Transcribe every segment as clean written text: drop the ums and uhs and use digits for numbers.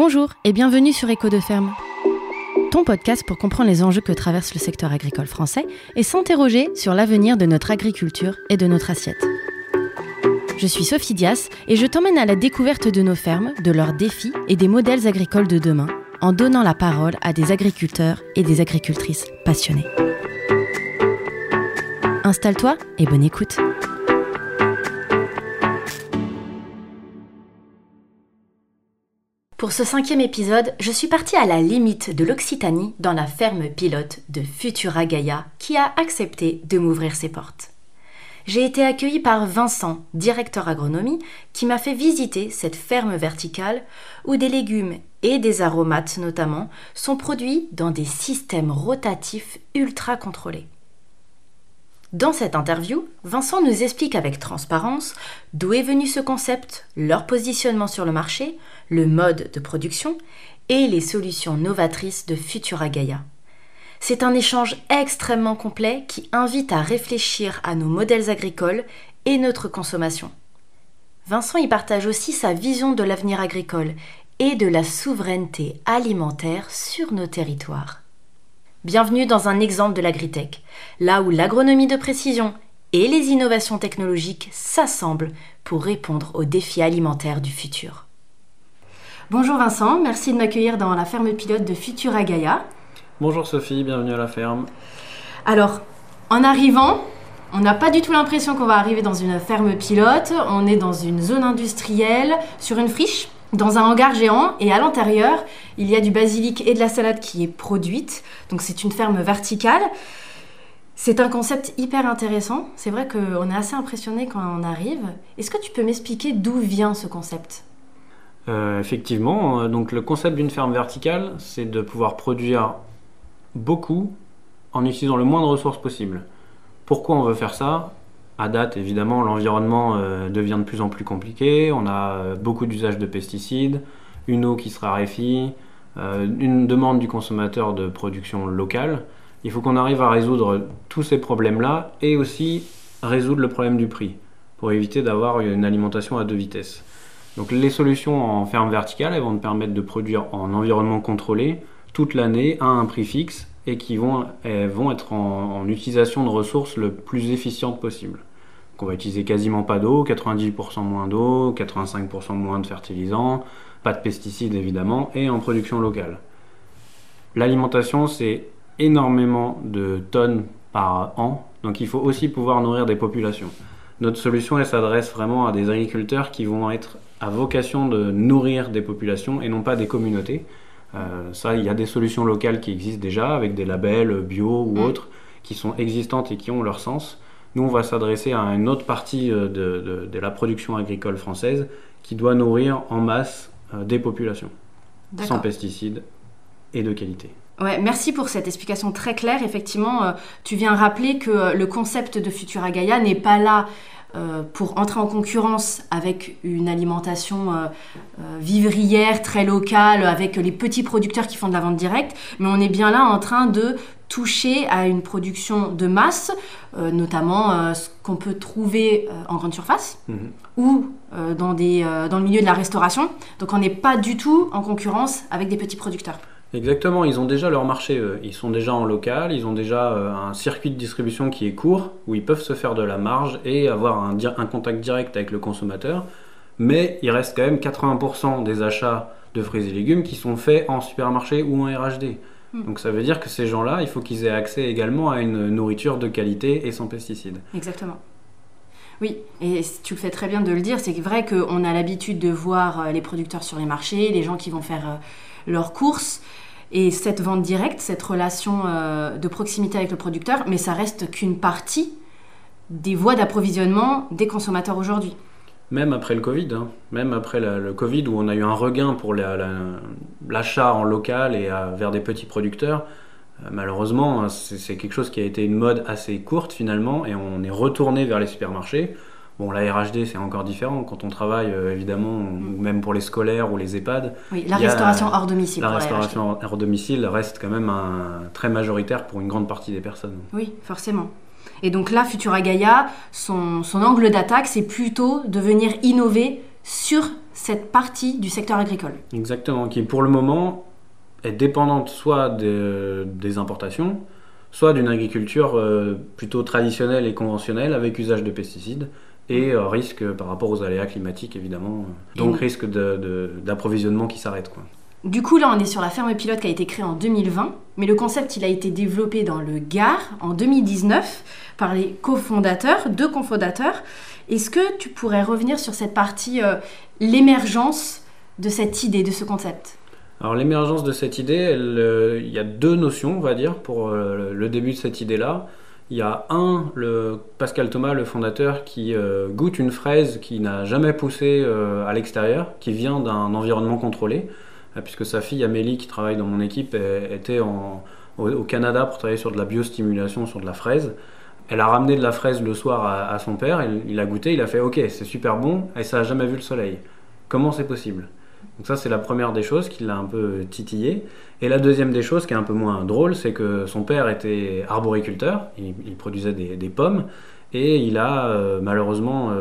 Bonjour et bienvenue sur Écho de Ferme, ton podcast pour comprendre les enjeux que traverse le secteur agricole français et s'interroger sur l'avenir de notre agriculture et de notre assiette. Je suis Sophie Dias et je t'emmène à la découverte de nos fermes, de leurs défis et des modèles agricoles de demain, en donnant la parole à des agriculteurs et des agricultrices passionnés. Installe-toi et bonne écoute. Pour ce 5e épisode, je suis partie à la limite de l'Occitanie dans la ferme pilote de Futura Gaia qui a accepté de m'ouvrir ses portes. J'ai été accueillie par Vincent, directeur agronomie, qui m'a fait visiter cette ferme verticale où des légumes et des aromates notamment sont produits dans des systèmes rotatifs ultra contrôlés. Dans cette interview, Vincent nous explique avec transparence d'où est venu ce concept, leur positionnement sur le marché, le mode de production et les solutions novatrices de Futura Gaia. C'est un échange extrêmement complet qui invite à réfléchir à nos modèles agricoles et notre consommation. Vincent y partage aussi sa vision de l'avenir agricole et de la souveraineté alimentaire sur nos territoires. Bienvenue dans un exemple de l'agritech, là où l'agronomie de précision et les innovations technologiques s'assemblent pour répondre aux défis alimentaires du futur. Bonjour Vincent, merci de m'accueillir dans la ferme pilote de Futura Gaia. Bonjour Sophie, bienvenue à la ferme. Alors, en arrivant, on n'a pas du tout l'impression qu'on va arriver dans une ferme pilote, on est dans une zone industrielle, sur une friche, dans un hangar géant, et à l'intérieur, il y a du basilic et de la salade qui est produite, donc c'est une ferme verticale. C'est un concept hyper intéressant, c'est vrai qu'on est assez impressionné quand on arrive. Est-ce que tu peux m'expliquer d'où vient ce concept ? Effectivement, donc le concept d'une ferme verticale, c'est de pouvoir produire beaucoup en utilisant le moins de ressources possible. Pourquoi on veut faire ça ? À date, évidemment, l'environnement devient de plus en plus compliqué. On a beaucoup d'usage de pesticides, une eau qui se raréfie, une demande du consommateur de production locale. Il faut qu'on arrive à résoudre tous ces problèmes-là et aussi résoudre le problème du prix pour éviter d'avoir une alimentation à deux vitesses. Donc les solutions en ferme verticale, elles vont te permettre de produire en environnement contrôlé toute l'année à un prix fixe et qui vont être en utilisation de ressources le plus efficiente possible. Donc on va utiliser quasiment pas d'eau, 98% moins d'eau, 85% moins de fertilisants, pas de pesticides évidemment, et en production locale. L'alimentation, c'est énormément de tonnes par an, donc il faut aussi pouvoir nourrir des populations. Notre solution, elle s'adresse vraiment à des agriculteurs qui vont être à vocation de nourrir des populations et non pas des communautés. Ça, il y a des solutions locales qui existent déjà avec des labels bio ou autres qui sont existantes et qui ont leur sens. Nous, on va s'adresser à une autre partie de la production agricole française qui doit nourrir en masse des populations, sans pesticides et de qualité. Ouais, merci pour cette explication très claire. Effectivement, tu viens rappeler que le concept de Futura Gaia n'est pas là pour entrer en concurrence avec une alimentation vivrière, très locale, avec les petits producteurs qui font de la vente directe, mais on est bien là en train de toucher à une production de masse, notamment ce qu'on peut trouver en grande surface ou dans le milieu de la restauration. Donc on n'est pas du tout en concurrence avec des petits producteurs. Exactement, ils ont déjà leur marché, eux. Ils sont déjà en local, ils ont déjà un circuit de distribution qui est court, où ils peuvent se faire de la marge et avoir un contact direct avec le consommateur. Mais il reste quand même 80% des achats de fruits et légumes qui sont faits en supermarché ou en RHD. Donc ça veut dire que ces gens-là, il faut qu'ils aient accès également à une nourriture de qualité et sans pesticides. Exactement. Oui, et tu le fais très bien de le dire, c'est vrai qu'on a l'habitude de voir les producteurs sur les marchés, les gens qui vont faire leurs courses, et cette vente directe, cette relation de proximité avec le producteur, mais ça reste qu'une partie des voies d'approvisionnement des consommateurs aujourd'hui. Même après le Covid, même après le Covid où on a eu un regain pour l'achat en local et vers des petits producteurs, malheureusement c'est quelque chose qui a été une mode assez courte finalement et on est retourné vers les supermarchés. Bon, la RHD, c'est encore différent. Quand on travaille, évidemment, ou même pour les scolaires ou les EHPAD... Oui, la restauration hors domicile. La restauration hors domicile reste quand même très majoritaire pour une grande partie des personnes. Oui, forcément. Et donc là, Futura Gaia, son angle d'attaque, c'est plutôt de venir innover sur cette partie du secteur agricole. Exactement, qui pour le moment est dépendante soit des importations, soit d'une agriculture plutôt traditionnelle et conventionnelle avec usage de pesticides et risque par rapport aux aléas climatiques évidemment, donc risque d'approvisionnement qui s'arrête, quoi. Du coup, là, on est sur la ferme pilote qui a été créée en 2020, mais le concept, il a été développé dans le Gard en 2019 par les deux cofondateurs. Est-ce que tu pourrais revenir sur cette partie, l'émergence de cette idée, de ce concept ? Alors l'émergence de cette idée, il y a deux notions, on va dire, pour le début de cette idée-là. Il y a Pascal Thomas, le fondateur, qui goûte une fraise qui n'a jamais poussé à l'extérieur, qui vient d'un environnement contrôlé, puisque sa fille Amélie, qui travaille dans mon équipe, était au Canada pour travailler sur de la biostimulation, sur de la fraise. Elle a ramené de la fraise le soir à son père, il a goûté, il a fait « Ok, c'est super bon » et ça n'a jamais vu le soleil. Comment c'est possible ? Donc ça, c'est la première des choses qui l'a un peu titillé. Et la deuxième des choses, qui est un peu moins drôle, c'est que son père était arboriculteur, il produisait des pommes, et il a malheureusement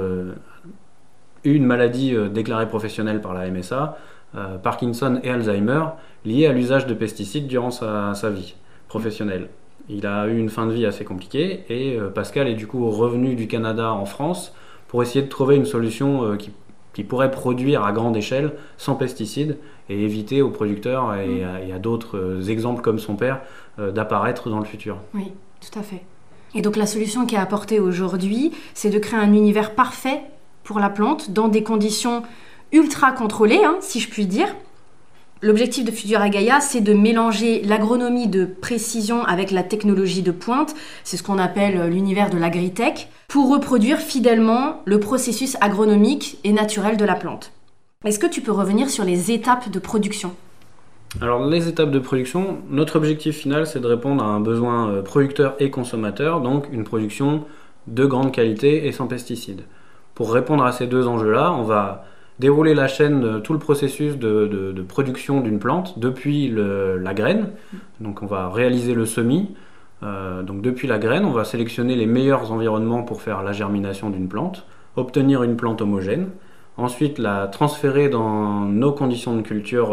eu une maladie déclarée professionnelle par la MSA, Parkinson et Alzheimer, liée à l'usage de pesticides durant sa vie professionnelle. Il a eu une fin de vie assez compliquée, et Pascal est du coup revenu du Canada en France pour essayer de trouver une solution qui pourrait produire à grande échelle sans pesticides et éviter aux producteurs et à d'autres exemples comme son père d'apparaître dans le futur. Oui, tout à fait. Et donc la solution qui est apportée aujourd'hui, c'est de créer un univers parfait pour la plante dans des conditions ultra contrôlées, si je puis dire. L'objectif de Futuragaia, c'est de mélanger l'agronomie de précision avec la technologie de pointe, c'est ce qu'on appelle l'univers de l'agritech, pour reproduire fidèlement le processus agronomique et naturel de la plante. Est-ce que tu peux revenir sur les étapes de production ? Alors les étapes de production, notre objectif final, c'est de répondre à un besoin producteur et consommateur, donc une production de grande qualité et sans pesticides. Pour répondre à ces deux enjeux-là, on va dérouler la chaîne, tout le processus de production d'une plante depuis la graine. Donc on va réaliser le semis. Donc depuis la graine, on va sélectionner les meilleurs environnements pour faire la germination d'une plante, obtenir une plante homogène, ensuite la transférer dans nos conditions de culture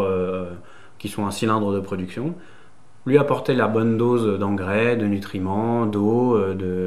qui sont un cylindre de production, lui apporter la bonne dose d'engrais, de nutriments, d'eau,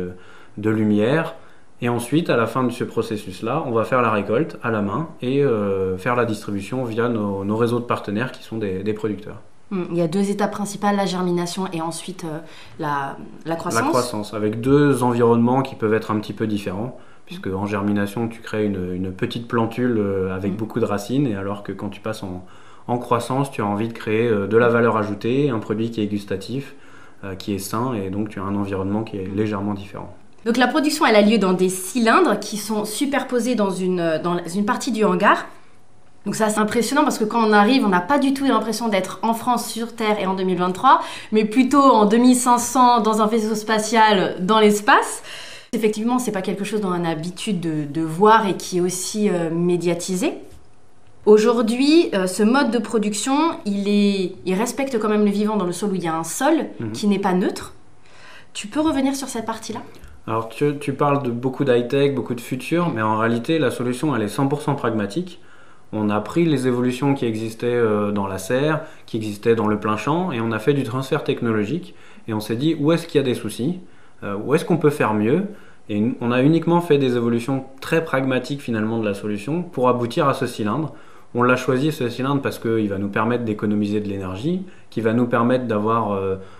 de lumière. Et ensuite, à la fin de ce processus-là, on va faire la récolte à la main et faire la distribution via nos réseaux de partenaires qui sont des producteurs. Il y a deux étapes principales, la germination et ensuite la croissance. La croissance, avec deux environnements qui peuvent être un petit peu différents, puisque en germination, tu crées une petite plantule avec beaucoup de racines, et alors que quand tu passes en croissance, tu as envie de créer de la valeur ajoutée, un produit qui est gustatif, qui est sain, et donc tu as un environnement qui est légèrement différent. Donc la production, elle a lieu dans des cylindres qui sont superposés dans une partie du hangar. Donc ça, c'est impressionnant parce que quand on arrive, on n'a pas du tout l'impression d'être en France, sur Terre et en 2023, mais plutôt en 2500 dans un vaisseau spatial dans l'espace. Effectivement, c'est pas quelque chose dont on a l'habitude de voir et qui est aussi médiatisé. Aujourd'hui, ce mode de production, il respecte quand même le vivant dans le sol où il y a un sol qui n'est pas neutre. Tu peux revenir sur cette partie-là ? Alors tu parles de beaucoup d'high-tech, beaucoup de futur, mais en réalité la solution elle est 100% pragmatique. On a pris les évolutions qui existaient dans la serre, qui existaient dans le plein champ, et on a fait du transfert technologique, et on s'est dit où est-ce qu'il y a des soucis, où est-ce qu'on peut faire mieux, et on a uniquement fait des évolutions très pragmatiques finalement de la solution pour aboutir à ce cylindre. On l'a choisi ce cylindre parce qu'il va nous permettre d'économiser de l'énergie, qui va nous permettre d'avoir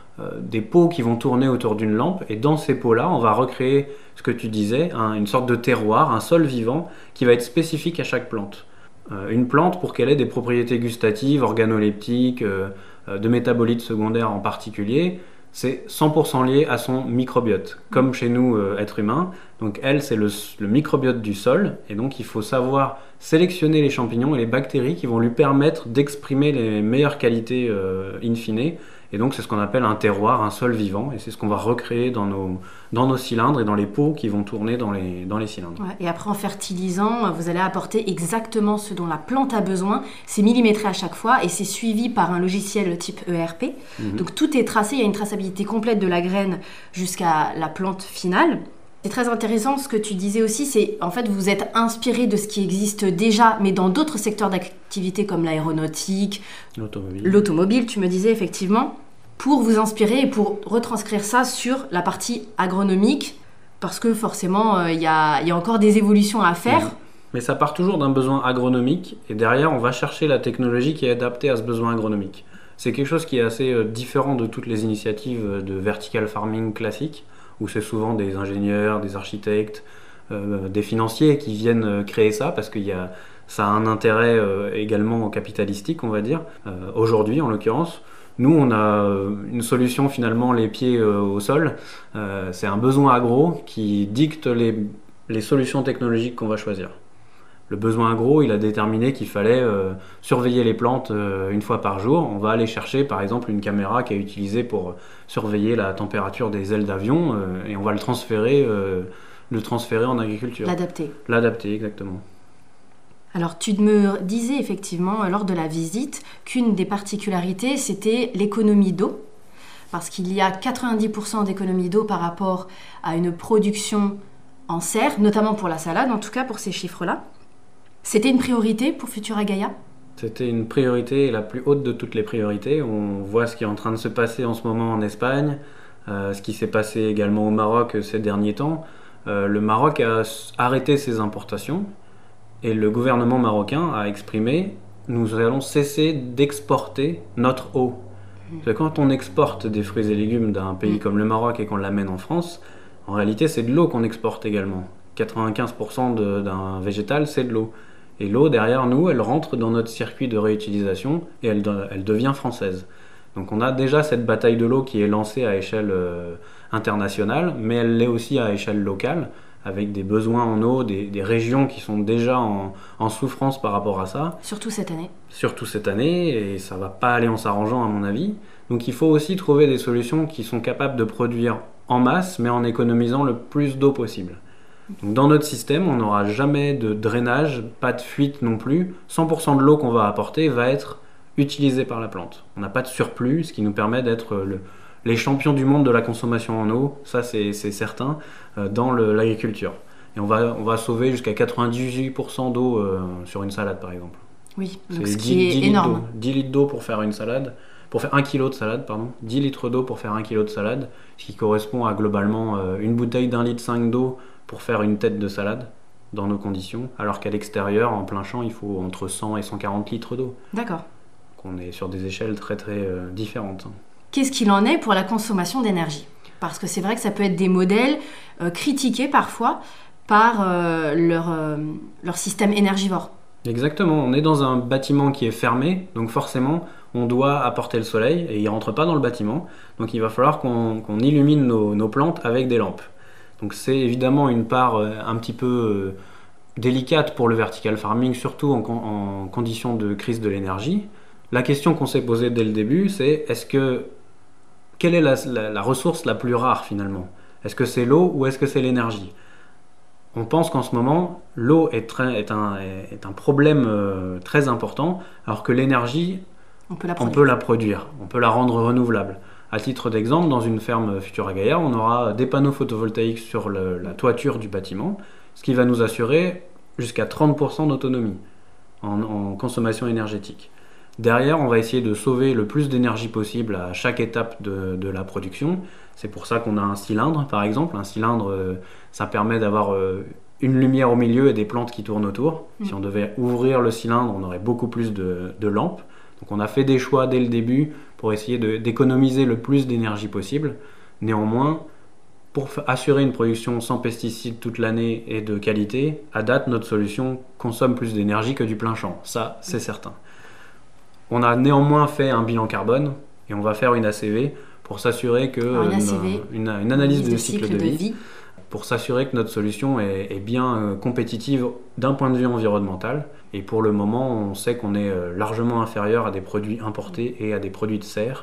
des pots qui vont tourner autour d'une lampe, et dans ces pots-là, on va recréer ce que tu disais, une sorte de terroir, un sol vivant qui va être spécifique à chaque plante. Une plante, pour qu'elle ait des propriétés gustatives, organoleptiques, de métabolites secondaires en particulier, c'est 100% lié à son microbiote, comme chez nous, êtres humains. Donc elle, c'est le microbiote du sol, et donc il faut savoir sélectionner les champignons et les bactéries qui vont lui permettre d'exprimer les meilleures qualités in fine. Et donc c'est ce qu'on appelle un terroir, un sol vivant, et c'est ce qu'on va recréer dans nos cylindres et dans les pots qui vont tourner dans les cylindres. Ouais, et après en fertilisant, vous allez apporter exactement ce dont la plante a besoin, c'est millimétré à chaque fois et c'est suivi par un logiciel type ERP. Donc tout est tracé, il y a une traçabilité complète de la graine jusqu'à la plante finale. C'est très intéressant ce que tu disais aussi, c'est en fait vous êtes inspiré de ce qui existe déjà, mais dans d'autres secteurs d'activité comme l'aéronautique, l'automobile, tu me disais effectivement, pour vous inspirer et pour retranscrire ça sur la partie agronomique, parce que forcément il y a encore des évolutions à faire. Oui. Mais ça part toujours d'un besoin agronomique, et derrière on va chercher la technologie qui est adaptée à ce besoin agronomique. C'est quelque chose qui est assez différent de toutes les initiatives de vertical farming classique, où c'est souvent des ingénieurs, des architectes, des financiers qui viennent créer ça, parce que ça a un intérêt également capitalistique, on va dire. Aujourd'hui, en l'occurrence, nous, on a une solution finalement les pieds au sol. C'est un besoin agro qui dicte les solutions technologiques qu'on va choisir. Le besoin agro, il a déterminé qu'il fallait surveiller les plantes une fois par jour. On va aller chercher par exemple une caméra qui est utilisée pour surveiller la température des ailes d'avion et on va le transférer en agriculture. L'adapter, exactement. Alors tu me disais effectivement lors de la visite qu'une des particularités c'était l'économie d'eau, parce qu'il y a 90% d'économie d'eau par rapport à une production en serre, notamment pour la salade, en tout cas pour ces chiffres-là. C'était une priorité pour Futura Gaia ? C'était une priorité, la plus haute de toutes les priorités. On voit ce qui est en train de se passer en ce moment en Espagne, ce qui s'est passé également au Maroc ces derniers temps. Le Maroc a arrêté ses importations et le gouvernement marocain a exprimé « nous allons cesser d'exporter notre eau ». Quand on exporte des fruits et légumes d'un pays comme le Maroc et qu'on l'amène en France, en réalité c'est de l'eau qu'on exporte également. 95% d'un végétal, c'est de l'eau. Et l'eau, derrière nous, elle rentre dans notre circuit de réutilisation et elle devient française. Donc on a déjà cette bataille de l'eau qui est lancée à échelle internationale, mais elle l'est aussi à échelle locale, avec des besoins en eau, des régions qui sont déjà en souffrance par rapport à ça. Surtout cette année. Surtout cette année, et ça ne va pas aller en s'arrangeant à mon avis. Donc il faut aussi trouver des solutions qui sont capables de produire en masse, mais en économisant le plus d'eau possible. Donc dans notre système, on n'aura jamais de drainage, pas de fuite non plus. 100% de l'eau qu'on va apporter va être utilisée par la plante. On n'a pas de surplus, ce qui nous permet d'être les champions du monde de la consommation en eau, ça c'est certain, dans l'agriculture. Et on va sauver jusqu'à 98% d'eau sur une salade par exemple. Oui, donc ce qui est énorme. 10 litres d'eau pour faire une salade, pour faire 1 kg de salade, pardon. 10 litres d'eau pour faire 1 kg de salade, ce qui correspond à globalement une bouteille d'1,5 litre d'eau pour faire une tête de salade dans nos conditions, alors qu'à l'extérieur, en plein champ, il faut entre 100 et 140 litres d'eau. D'accord. Donc on est sur des échelles très très différentes. Qu'est-ce qu'il en est pour la consommation d'énergie ? Parce que c'est vrai que ça peut être des modèles critiqués parfois par leur système énergivore. Exactement, on est dans un bâtiment qui est fermé, donc forcément on doit apporter le soleil et il ne rentre pas dans le bâtiment, donc il va falloir qu'on illumine nos plantes avec des lampes. Donc c'est évidemment une part un petit peu délicate pour le vertical farming, surtout en conditions de crise de l'énergie. La question qu'on s'est posée dès le début, c'est quelle est la ressource la plus rare finalement ? Est-ce que c'est l'eau ou est-ce que c'est l'énergie ? On pense qu'en ce moment, l'eau est un problème très important, alors que l'énergie, on peut la produire, on peut la rendre renouvelable. À titre d'exemple, dans une ferme Futura Gaia, on aura des panneaux photovoltaïques sur la toiture du bâtiment, ce qui va nous assurer jusqu'à 30% d'autonomie en consommation énergétique. Derrière, on va essayer de sauver le plus d'énergie possible à chaque étape de la production. C'est pour ça qu'on a un cylindre, par exemple. Un cylindre, ça permet d'avoir une lumière au milieu et des plantes qui tournent autour. Si on devait ouvrir le cylindre, on aurait beaucoup plus de lampes. Donc on a fait des choix dès le début pour essayer d'économiser le plus d'énergie possible. Néanmoins, pour assurer une production sans pesticides toute l'année et de qualité, à date, notre solution consomme plus d'énergie que du plein champ. Ça, c'est certain. On a néanmoins fait un bilan carbone et on va faire une ACV pour s'assurer que une analyse de cycle de vie pour s'assurer que notre solution est bien compétitive d'un point de vue environnemental. Et pour le moment, on sait qu'on est largement inférieur à des produits importés et à des produits de serre.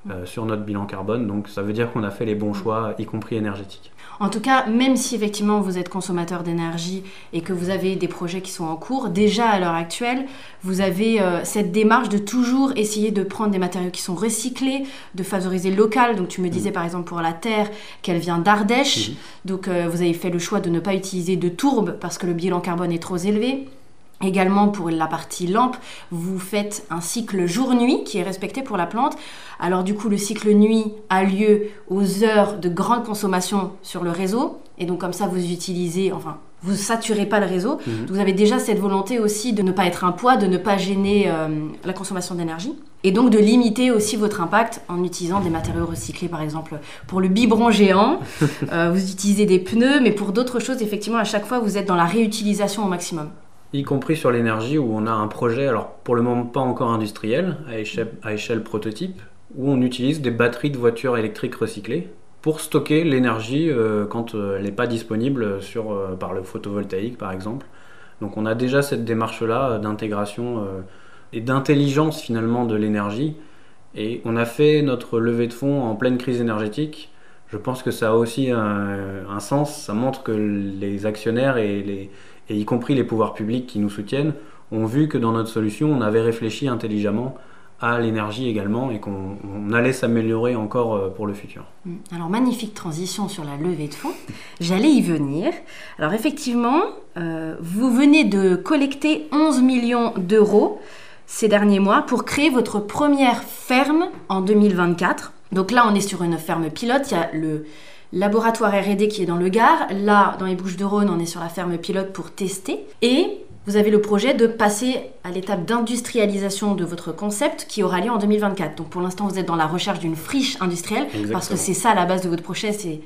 sur notre bilan carbone. Donc ça veut dire qu'on a fait les bons choix, y compris énergétiques. En tout cas, même si effectivement vous êtes consommateur d'énergie et que vous avez des projets qui sont en cours, déjà à l'heure actuelle, vous avez cette démarche de toujours essayer de prendre des matériaux qui sont recyclés, de favoriser le local. Donc tu me disais par exemple pour la terre qu'elle vient d'Ardèche. Donc vous avez fait le choix de ne pas utiliser de tourbe parce que le bilan carbone est trop élevé. Également pour la partie lampe, vous faites un cycle jour-nuit qui est respecté pour la plante. Alors du coup, le cycle nuit a lieu aux heures de grande consommation sur le réseau. Et donc comme ça, vous utilisez, enfin, vous saturez pas le réseau. Donc, vous avez déjà cette volonté aussi de ne pas être un poids, de ne pas gêner la consommation d'énergie. Et donc de limiter aussi votre impact en utilisant des matériaux recyclés, par exemple pour le biberon géant. Vous utilisez des pneus, mais pour d'autres choses, effectivement, à chaque fois, vous êtes dans la réutilisation au maximum. Y compris sur l'énergie où on a un projet, alors pour le moment pas encore industriel, à échelle prototype, où on utilise des batteries de voitures électriques recyclées pour stocker l'énergie quand elle n'est pas disponible par le photovoltaïque par exemple. Donc on a déjà cette démarche-là d'intégration et d'intelligence finalement de l'énergie. Et on a fait notre levée de fonds en pleine crise énergétique. Je pense que ça a aussi un sens, ça montre que les actionnaires et y compris les pouvoirs publics qui nous soutiennent, ont vu que dans notre solution, on avait réfléchi intelligemment à l'énergie également et qu'on allait s'améliorer encore pour le futur. Alors, magnifique transition sur la levée de fonds. J'allais y venir. Alors, effectivement, vous venez de collecter 11 millions d'euros ces derniers mois pour créer votre première ferme en 2024. Donc là, on est sur une ferme pilote. Il y a le laboratoire R&D qui est dans le Gard. Là, dans les Bouches-du-Rhône, on est sur la ferme pilote pour tester. Et vous avez le projet de passer à l'étape d'industrialisation de votre concept qui aura lieu en 2024. Donc pour l'instant, vous êtes dans la recherche d'une friche industrielle. Exactement. Parce que c'est ça la base de votre projet, c'est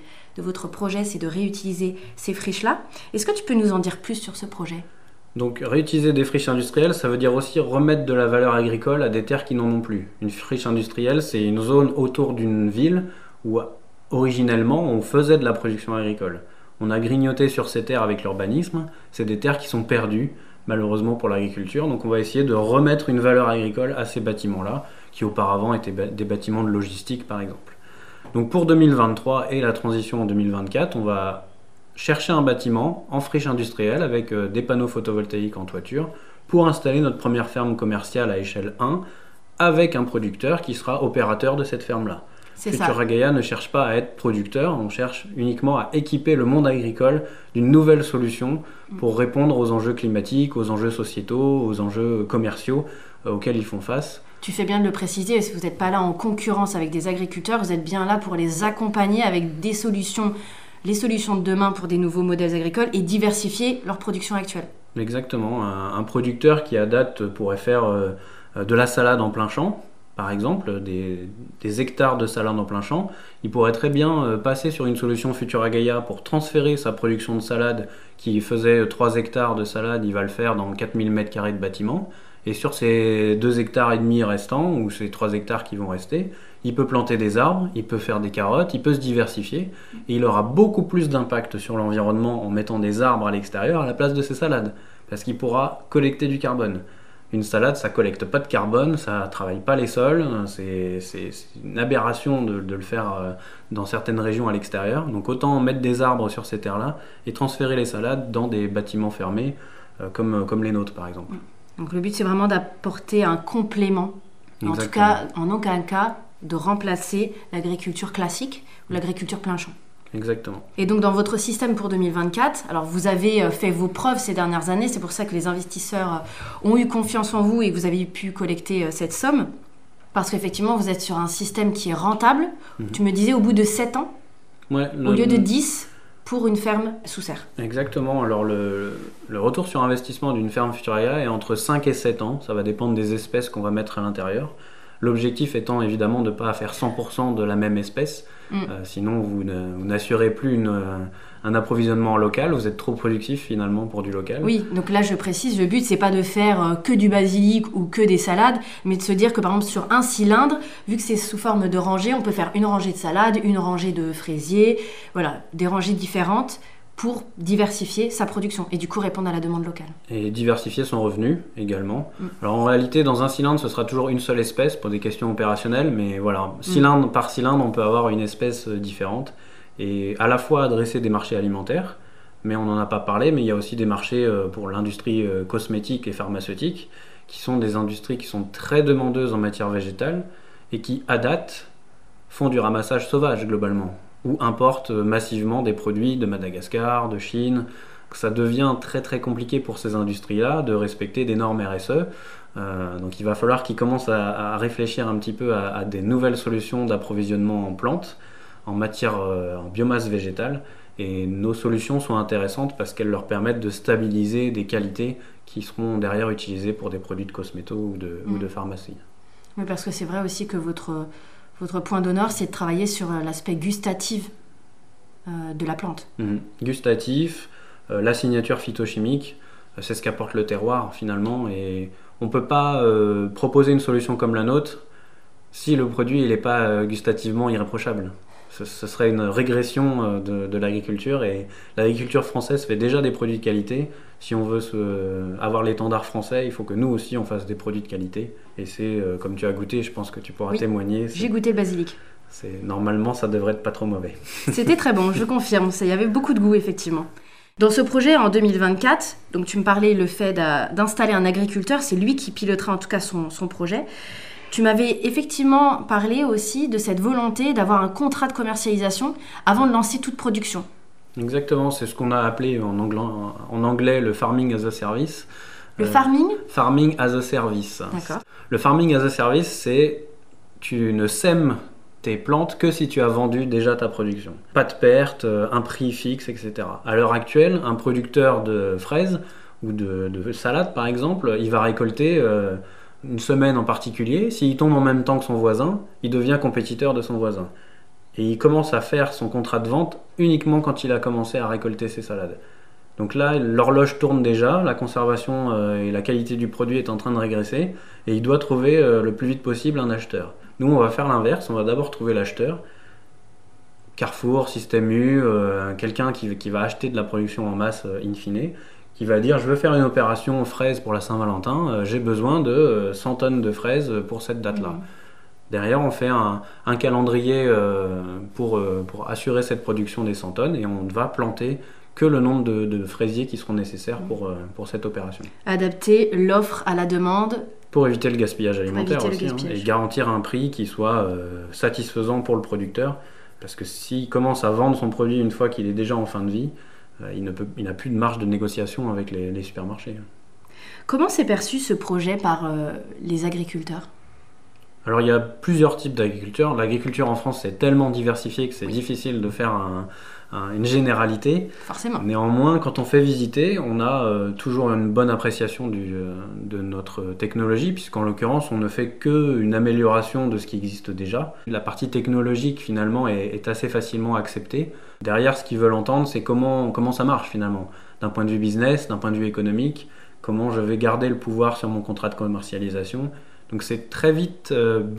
de réutiliser ces friches-là. Est-ce que tu peux nous en dire plus sur ce projet ? Donc réutiliser des friches industrielles, ça veut dire aussi remettre de la valeur agricole à des terres qui n'en ont plus. Une friche industrielle, c'est une zone autour d'une ville où originellement, on faisait de la production agricole. On a grignoté sur ces terres avec l'urbanisme. C'est des terres qui sont perdues, malheureusement pour l'agriculture. Donc on va essayer de remettre une valeur agricole à ces bâtiments-là, qui auparavant étaient des bâtiments de logistique, par exemple. Donc pour 2023 et la transition en 2024, on va chercher un bâtiment en friche industrielle avec des panneaux photovoltaïques en toiture pour installer notre première ferme commerciale à échelle 1 avec un producteur qui sera opérateur de cette ferme-là. Futuragaia ne cherche pas à être producteur, on cherche uniquement à équiper le monde agricole d'une nouvelle solution pour répondre aux enjeux climatiques, aux enjeux sociétaux, aux enjeux commerciaux auxquels ils font face. Tu fais bien de le préciser, parce que vous n'êtes pas là en concurrence avec des agriculteurs, vous êtes bien là pour les accompagner avec des solutions, les solutions de demain pour des nouveaux modèles agricoles et diversifier leur production actuelle. Exactement, un producteur qui à date pourrait faire de la salade en plein champ, par exemple, des hectares de salade en plein champ, il pourrait très bien passer sur une solution Futuragaia pour transférer sa production de salade qui faisait 3 hectares de salade, il va le faire dans 4000 m² de bâtiment. Et sur ces 2,5 hectares restants, ou ces 3 hectares qui vont rester, il peut planter des arbres, il peut faire des carottes, il peut se diversifier. Et il aura beaucoup plus d'impact sur l'environnement en mettant des arbres à l'extérieur à la place de ses salades. Parce qu'il pourra collecter du carbone. Une salade, ça collecte pas de carbone, ça travaille pas les sols, c'est une aberration de le faire dans certaines régions à l'extérieur. Donc autant mettre des arbres sur ces terres-là et transférer les salades dans des bâtiments fermés comme les nôtres par exemple. Donc le but c'est vraiment d'apporter un complément, en tout cas en aucun cas de remplacer l'agriculture classique ou l'agriculture plein champ. Exactement. Et donc dans votre système pour 2024, alors vous avez fait vos preuves ces dernières années, c'est pour ça que les investisseurs ont eu confiance en vous et que vous avez pu collecter cette somme, parce qu'effectivement vous êtes sur un système qui est rentable, tu me disais au bout de 7 ans, au lieu de 10 pour une ferme sous serre. Exactement, alors le retour sur investissement d'une ferme Futuragaia est entre 5 et 7 ans, ça va dépendre des espèces qu'on va mettre à l'intérieur. L'objectif étant évidemment de ne pas faire 100% de la même espèce, sinon vous n'assurez plus un approvisionnement local, vous êtes trop productif finalement pour du local. Oui, donc là je précise, le but c'est pas de faire que du basilic ou que des salades, mais de se dire que par exemple sur un cylindre, vu que c'est sous forme de rangée, on peut faire une rangée de salade, une rangée de fraisiers, voilà, des rangées différentes pour diversifier sa production et du coup répondre à la demande locale. Et diversifier son revenu également. Alors en réalité, dans un cylindre, ce sera toujours une seule espèce pour des questions opérationnelles, mais voilà, cylindre par cylindre, on peut avoir une espèce différente et à la fois adresser des marchés alimentaires, mais on n'en a pas parlé, mais il y a aussi des marchés pour l'industrie cosmétique et pharmaceutique, qui sont des industries qui sont très demandeuses en matière végétale et qui, à date, font du ramassage sauvage globalement, ou importent massivement des produits de Madagascar, de Chine. Ça devient très très compliqué pour ces industries-là de respecter des normes RSE. Donc il va falloir qu'ils commencent à réfléchir un petit peu à des nouvelles solutions d'approvisionnement en plantes, en matière, en biomasse végétale. Et nos solutions sont intéressantes parce qu'elles leur permettent de stabiliser des qualités qui seront derrière utilisées pour des produits de cosméto ou de pharmacie. Oui, parce que c'est vrai aussi que votre point d'honneur, c'est de travailler sur l'aspect gustatif de la plante. Gustatif, la signature phytochimique, c'est ce qu'apporte le terroir finalement. Et on ne peut pas proposer une solution comme la nôtre si le produit n'est pas gustativement irréprochable. Ce serait une régression de l'agriculture, et l'agriculture française fait déjà des produits de qualité. Si on veut avoir l'étendard français, il faut que nous aussi on fasse des produits de qualité. Et c'est comme tu as goûté, je pense que tu pourras témoigner. J'ai goûté le basilic. Normalement, ça devrait être pas trop mauvais. C'était très bon, je confirme. Il y avait beaucoup de goût, effectivement. Dans ce projet, en 2024, donc tu me parlais le fait d'installer un agriculteur, c'est lui qui pilotera en tout cas son projet. Tu m'avais effectivement parlé aussi de cette volonté d'avoir un contrat de commercialisation avant de lancer toute production. Exactement, c'est ce qu'on a appelé en anglais le farming as a service. Le farming ? Farming as a service. D'accord. Le farming as a service, c'est tu ne sèmes tes plantes que si tu as vendu déjà ta production. Pas de perte, un prix fixe, etc. À l'heure actuelle, un producteur de fraises ou de salade par exemple, il va récolter une semaine en particulier. S'il tombe en même temps que son voisin, il devient compétiteur de son voisin. Et il commence à faire son contrat de vente uniquement quand il a commencé à récolter ses salades. Donc là, l'horloge tourne déjà, la conservation et la qualité du produit est en train de régresser, et il doit trouver le plus vite possible un acheteur. Nous, on va faire l'inverse, on va d'abord trouver l'acheteur. Carrefour, Système U, quelqu'un qui va acheter de la production en masse in fine, qui va dire je veux faire une opération fraises pour la Saint-Valentin, j'ai besoin de 100 tonnes de fraises pour cette date-là. Derrière, on fait un calendrier pour assurer cette production des 100 tonnes, et on va planter que le nombre de fraisiers qui seront nécessaires pour cette opération. Adapter l'offre à la demande. Pour éviter le gaspillage alimentaire aussi, et garantir un prix qui soit satisfaisant pour le producteur, parce que s'il commence à vendre son produit une fois qu'il est déjà en fin de vie, il n'a plus de marge de négociation avec les supermarchés. Comment s'est perçu ce projet par les agriculteurs ? Alors il y a plusieurs types d'agriculture. L'agriculture en France est tellement diversifiée que c'est difficile de faire une généralité. Forcément. Néanmoins, quand on fait visiter, on a toujours une bonne appréciation de notre technologie, puisqu'en l'occurrence, on ne fait qu'une amélioration de ce qui existe déjà. La partie technologique, finalement, est assez facilement acceptée. Derrière, ce qu'ils veulent entendre, c'est comment ça marche, finalement. D'un point de vue business, d'un point de vue économique, comment je vais garder le pouvoir sur mon contrat de commercialisation. Donc c'est très vite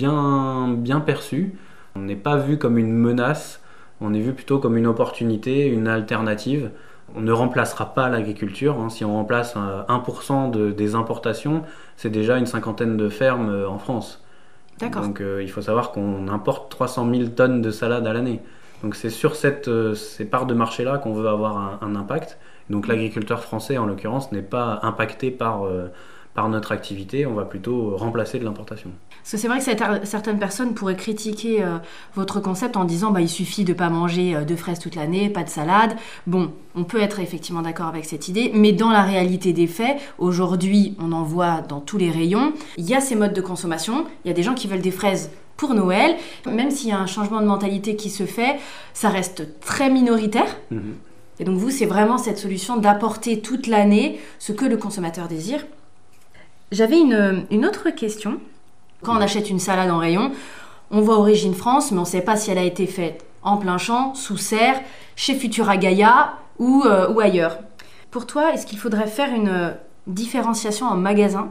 bien perçu. On n'est pas vu comme une menace, on est vu plutôt comme une opportunité, une alternative. On ne remplacera pas l'agriculture. Si on remplace 1% des importations, c'est déjà une cinquantaine de fermes en France. D'accord. Donc il faut savoir qu'on importe 300 000 tonnes de salade à l'année. Donc c'est sur ces parts de marché-là qu'on veut avoir un impact. Donc l'agriculteur français, en l'occurrence, n'est pas impacté par notre activité, on va plutôt remplacer de l'importation. Parce que c'est vrai que certaines personnes pourraient critiquer votre concept en disant il suffit de ne pas manger de fraises toute l'année, pas de salade. Bon, on peut être effectivement d'accord avec cette idée, mais dans la réalité des faits, aujourd'hui, on en voit dans tous les rayons. Il y a ces modes de consommation, il y a des gens qui veulent des fraises pour Noël. Même s'il y a un changement de mentalité qui se fait, ça reste très minoritaire. Et donc vous, c'est vraiment cette solution d'apporter toute l'année ce que le consommateur désire. J'avais une autre question. Quand on achète une salade en rayon, on voit Origine France, mais on ne sait pas si elle a été faite en plein champ, sous serre, chez Futura Gaia ou ailleurs. Pour toi, est-ce qu'il faudrait faire une différenciation en magasin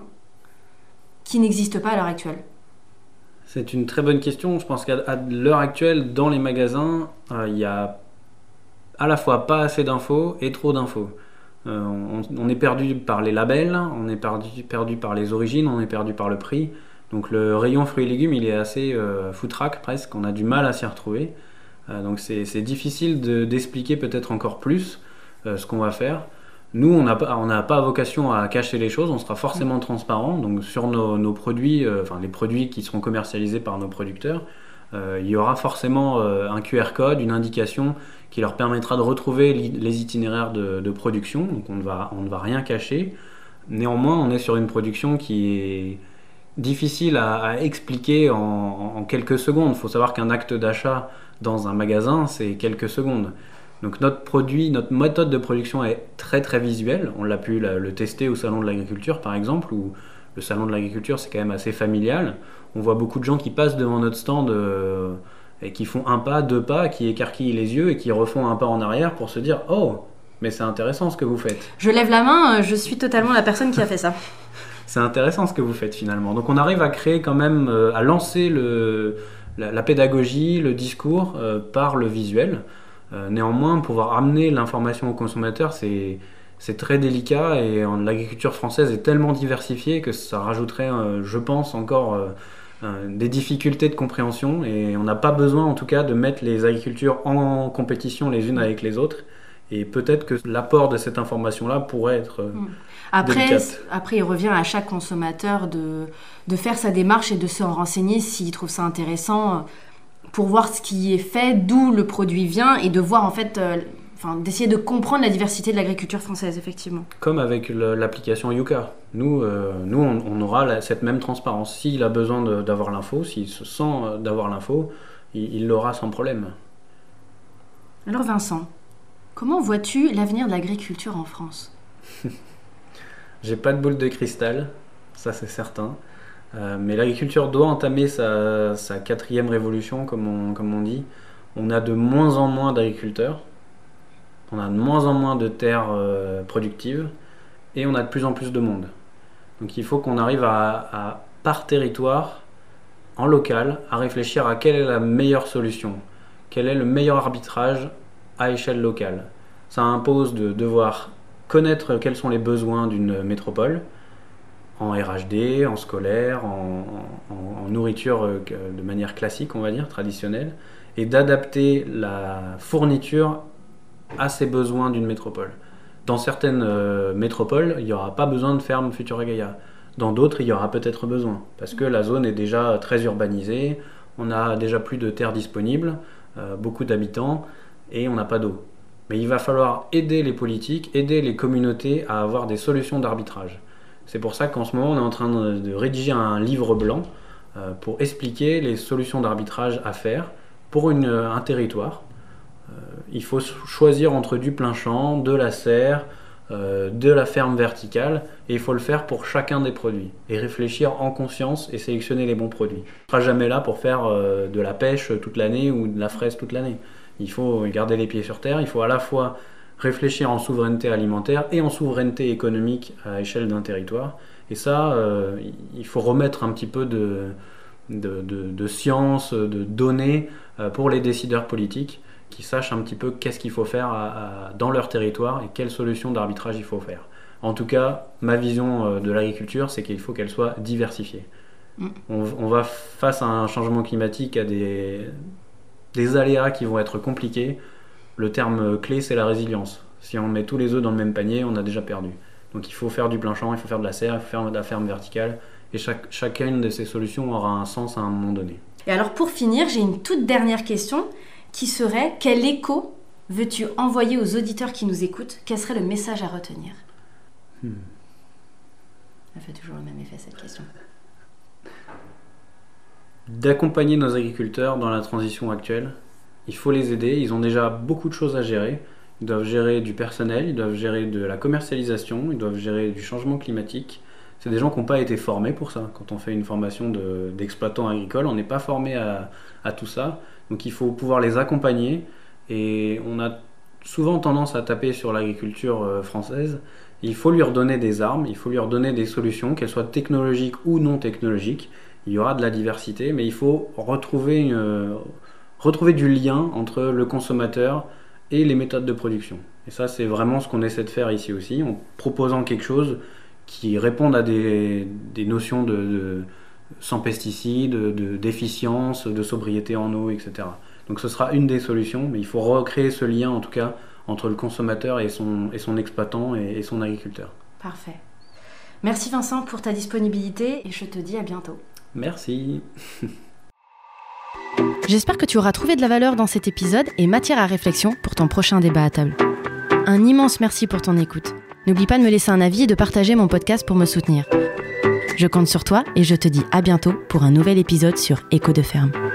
qui n'existe pas à l'heure actuelle ? C'est une très bonne question. Je pense qu'à l'heure actuelle, dans les magasins, il y a à la fois pas assez d'infos et trop d'infos. On est perdu par les labels, on est perdu par les origines, on est perdu par le prix. Donc le rayon fruits et légumes, il est assez foutraque presque, on a du mal à s'y retrouver. Donc c'est difficile d'expliquer peut-être encore plus ce qu'on va faire. Nous, on n'a pas vocation à cacher les choses, on sera forcément transparent. Donc sur nos produits, les produits qui seront commercialisés par nos producteurs, il y aura forcément un QR code, une indication qui leur permettra de retrouver les itinéraires de production. Donc on ne va rien cacher. Néanmoins, on est sur une production qui est difficile à expliquer en quelques secondes. Il faut savoir qu'un acte d'achat dans un magasin, c'est quelques secondes. Donc notre produit, notre méthode de production est très très visuelle. On l'a pu le tester au Salon de l'Agriculture par exemple, où le Salon de l'Agriculture c'est quand même assez familial. On voit beaucoup de gens qui passent devant notre stand et qui font un pas, deux pas, qui écarquillent les yeux et qui refont un pas en arrière pour se dire « Oh, mais c'est intéressant ce que vous faites ». Je lève la main, je suis totalement la personne qui a fait ça. C'est intéressant ce que vous faites finalement. Donc on arrive à créer quand même, à lancer la pédagogie, le discours par le visuel. Néanmoins, pouvoir amener l'information au consommateur, c'est très délicat et l'agriculture française est tellement diversifiée que ça rajouterait, je pense, encore des difficultés de compréhension et on n'a pas besoin en tout cas de mettre les agricultures en compétition les unes avec les autres. Et peut-être que l'apport de cette information-là pourrait être délicate. Après, il revient à chaque consommateur de faire sa démarche et de se renseigner s'il trouve ça intéressant pour voir ce qui est fait, d'où le produit vient et de voir en fait, d'essayer de comprendre la diversité de l'agriculture française, effectivement. Comme avec l'application Yuka. Nous, on aura cette même transparence. S'il a besoin d'avoir l'info, s'il se sent d'avoir l'info, il l'aura sans problème. Alors Vincent, comment vois-tu l'avenir de l'agriculture en France ? J'ai pas de boule de cristal, ça c'est certain. Mais l'agriculture doit entamer sa 4e révolution, comme on dit. On a de moins en moins d'agriculteurs, on a de moins en moins de terres productives, et on a de plus en plus de monde. Donc il faut qu'on arrive par territoire, en local, à réfléchir à quelle est la meilleure solution, quel est le meilleur arbitrage à échelle locale. Ça impose de devoir connaître quels sont les besoins d'une métropole, en RHD, en scolaire, en nourriture de manière classique, on va dire, traditionnelle, et d'adapter la fourniture à ses besoins d'une métropole. Dans certaines métropoles, il n'y aura pas besoin de ferme Futura-Gaia. Dans d'autres, il y aura peut-être besoin, parce que la zone est déjà très urbanisée, on a déjà plus de terres disponibles, beaucoup d'habitants, et on n'a pas d'eau. Mais il va falloir aider les politiques, aider les communautés à avoir des solutions d'arbitrage. C'est pour ça qu'en ce moment, on est en train de rédiger un livre blanc pour expliquer les solutions d'arbitrage à faire pour un territoire. Il faut choisir entre du plein champ, de la serre, de la ferme verticale, et il faut le faire pour chacun des produits. Et réfléchir en conscience et sélectionner les bons produits. On ne sera jamais là pour faire de la pêche toute l'année ou de la fraise toute l'année. Il faut garder les pieds sur terre, il faut à la fois réfléchir en souveraineté alimentaire et en souveraineté économique à échelle d'un territoire. Et ça, il faut remettre un petit peu de science, de données pour les décideurs politiques qui sachent un petit peu qu'est-ce qu'il faut faire dans leur territoire et quelles solutions d'arbitrage il faut faire. En tout cas, ma vision de l'agriculture, c'est qu'il faut qu'elle soit diversifiée. On va face à un changement climatique, à des aléas qui vont être compliqués. Le terme clé, c'est la résilience. Si on met tous les œufs dans le même panier, on a déjà perdu. Donc il faut faire du plein champ, il faut faire de la serre, il faut faire de la ferme verticale. Et chacune de ces solutions aura un sens à un moment donné. Et alors pour finir, j'ai une toute dernière question qui serait: quel écho veux-tu envoyer aux auditeurs qui nous écoutent ? Quel serait le message à retenir ? Ça fait toujours le même effet cette question. D'accompagner nos agriculteurs dans la transition actuelle. Il faut les aider, ils ont déjà beaucoup de choses à gérer. Ils doivent gérer du personnel, ils doivent gérer de la commercialisation, ils doivent gérer du changement climatique. C'est des gens qui n'ont pas été formés pour ça. Quand on fait une formation d'exploitant agricole, on n'est pas formé à tout ça. Donc il faut pouvoir les accompagner. Et on a souvent tendance à taper sur l'agriculture française. Il faut lui redonner des armes, il faut lui redonner des solutions, qu'elles soient technologiques ou non technologiques. Il y aura de la diversité, mais il faut retrouver du lien entre le consommateur et les méthodes de production. Et ça, c'est vraiment ce qu'on essaie de faire ici aussi, en proposant quelque chose qui réponde à des notions de sans pesticides, d'efficience, de sobriété en eau, etc. Donc ce sera une des solutions, mais il faut recréer ce lien en tout cas entre le consommateur et son exploitant et son agriculteur. Parfait. Merci Vincent pour ta disponibilité et je te dis à bientôt. Merci. J'espère que tu auras trouvé de la valeur dans cet épisode et matière à réflexion pour ton prochain débat à table. Un immense merci pour ton écoute. N'oublie pas de me laisser un avis et de partager mon podcast pour me soutenir. Je compte sur toi et je te dis à bientôt pour un nouvel épisode sur Écho de ferme.